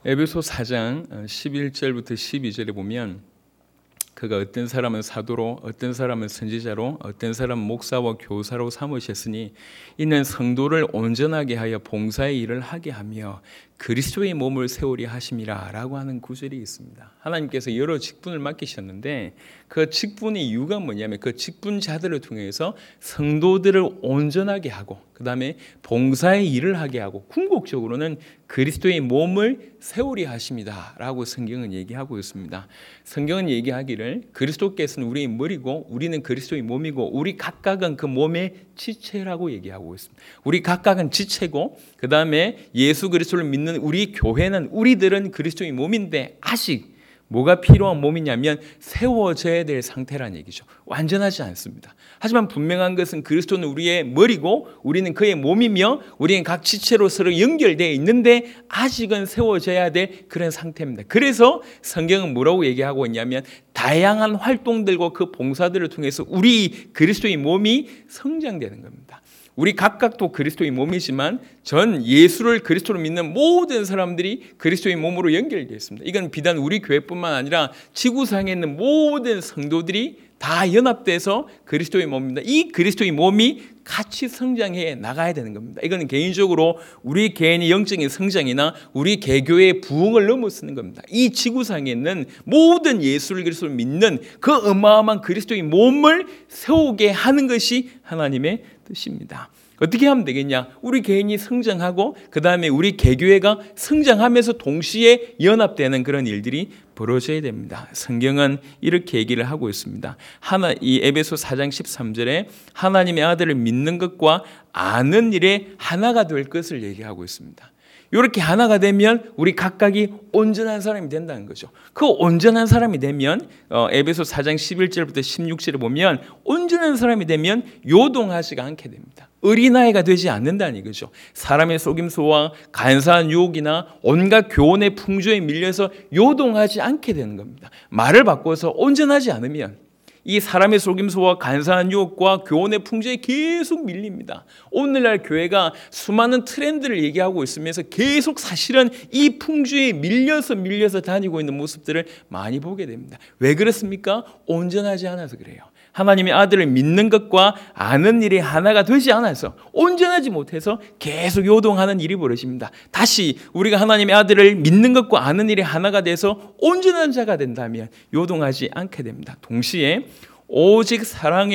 에베소 4장 11절부터 12절에 보면 그가 어떤 사람은 사도로, 어떤 사람은 선지자로, 어떤 사람은 목사와 교사로 삼으셨으니 이는 성도를 온전하게 하여 봉사의 일을 하게 하며 그리스도의 몸을 세우려 하심이라 라고 하는 구절이 있습니다. 하나님께서 여러 직분을 맡기셨는데 그 직분의 이유가 뭐냐면 그 직분자들을 통해서 성도들을 온전하게 하고 그 다음에 봉사의 일을 하게 하고 궁극적으로는 그리스도의 몸을 세우려 하십니다 라고 성경은 얘기하고 있습니다. 성경은 얘기하기를 그리스도께서는 우리의 머리고 우리는 그리스도의 몸이고 우리 각각은 그 몸의 지체라고 얘기하고 있습니다. 우리 각각은 지체고 그 다음에 예수 그리스도를 믿는 우리 교회는 우리들은 그리스도의 몸인데 아직 뭐가 필요한 몸이냐면 세워져야 될 상태란 얘기죠. 완전하지 않습니다. 하지만 분명한 것은 그리스도는 우리의 머리고 우리는 그의 몸이며 우리는 각 지체로 서로 연결되어 있는데 아직은 세워져야 될 그런 상태입니다. 그래서 성경은 뭐라고 얘기하고 있냐면 다양한 활동들과 그 봉사들을 통해서 우리 그리스도의 몸이 성장되는 겁니다. 우리 각각도 그리스도의 몸이지만 전 예수를 그리스도로 믿는 모든 사람들이 그리스도의 몸으로 연결되어 있습니다. 이건 비단 우리 교회뿐만 아니라 지구상에 있는 모든 성도들이 다 연합돼서 그리스도의 몸입니다. 이 그리스도의 몸이 같이 성장해 나가야 되는 겁니다. 이건 개인적으로 우리 개인의 영적인 성장이나 우리 개교의 부흥을 넘어서는 겁니다. 이 지구상에 있는 모든 예수를 그리스도로 믿는 그 어마어마한 그리스도의 몸을 세우게 하는 것이 하나님의 뜻입니다. 어떻게 하면 되겠냐? 우리 개인이 성장하고 그 다음에 우리 개교회가 성장하면서 동시에 연합되는 그런 일들이 벌어져야 됩니다. 성경은 이렇게 얘기를 하고 있습니다. 이 에베소 4장 13절에 하나님의 아들을 믿는 것과 아는 일에 하나가 될 것을 얘기하고 있습니다. 이렇게 하나가 되면 우리 각각이 온전한 사람이 된다는 거죠. 그 온전한 사람이 되면 에베소 4장 11절부터 16절에 보면 온전한 사람이 되면 요동하지가 않게 됩니다. 어린아이가 되지 않는다는 이거죠. 사람의 속임수와 간사한 유혹이나 온갖 교훈의 풍조에 밀려서 요동하지 않게 되는 겁니다. 말을 바꿔서 온전하지 않으면 이 사람의 속임수와 간사한 유혹과 교훈의 풍조에 계속 밀립니다. 오늘날 교회가 수많은 트렌드를 얘기하고 있으면서 계속 사실은 이 풍조에 밀려서 다니고 있는 모습들을 많이 보게 됩니다. 왜 그렇습니까? 온전하지 않아서 그래요. 하나님의 아들을 믿는 것과 아는 일이 하나가 되지 않아서 온전하지 못해서 계속 요동하는 일이 벌어집니다. 다시 우리가 하나님의 아들을 믿는 것과 아는 일이 하나가 돼서 온전한 자가 된다면 요동하지 않게 됩니다. 동시에 오직 사랑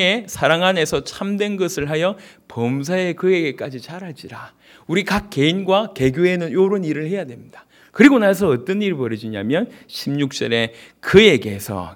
안에서 참된 것을 하여 범사에 그에게까지 자랄지라. 우리 각 개인과 개교회는 이런 일을 해야 됩니다. 그리고 나서 어떤 일이 벌어지냐면 16절에 그에게서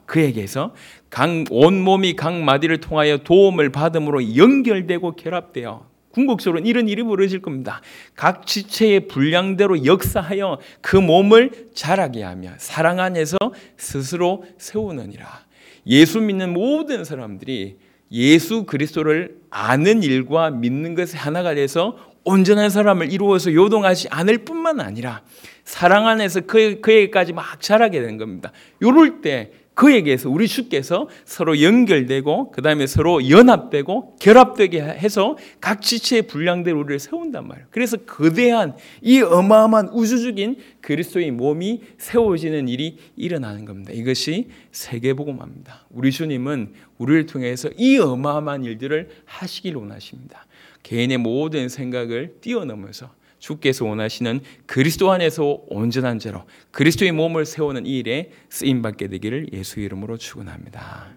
온몸이 각 마디를 통하여 도움을 받음으로 연결되고 결합되어 궁극적으로는 이런 일이 벌어질 겁니다. 각 지체의 분량대로 역사하여 그 몸을 자라게 하며 사랑 안에서 스스로 세우느니라. 예수 믿는 모든 사람들이 예수 그리스도를 아는 일과 믿는 것이 하나가 돼서 온전한 사람을 이루어서 요동하지 않을 뿐만 아니라 사랑 안에서 그에게까지 막 자라게 되는 겁니다. 이럴 때 그에게서 우리 주께서 서로 연결되고 그 다음에 서로 연합되고 결합되게 해서 각 지체의 분량대로 우리를 세운단 말이에요. 그래서 거대한 이 어마어마한 우주적인 그리스도의 몸이 세워지는 일이 일어나는 겁니다. 이것이 세계복음화입니다. 우리 주님은 우리를 통해서 이 어마어마한 일들을 하시길 원하십니다. 개인의 모든 생각을 뛰어넘어서 주께서 원하시는 그리스도 안에서 온전한 자로 그리스도의 몸을 세우는 이 일에 쓰임받게 되기를 예수의 이름으로 축원합니다.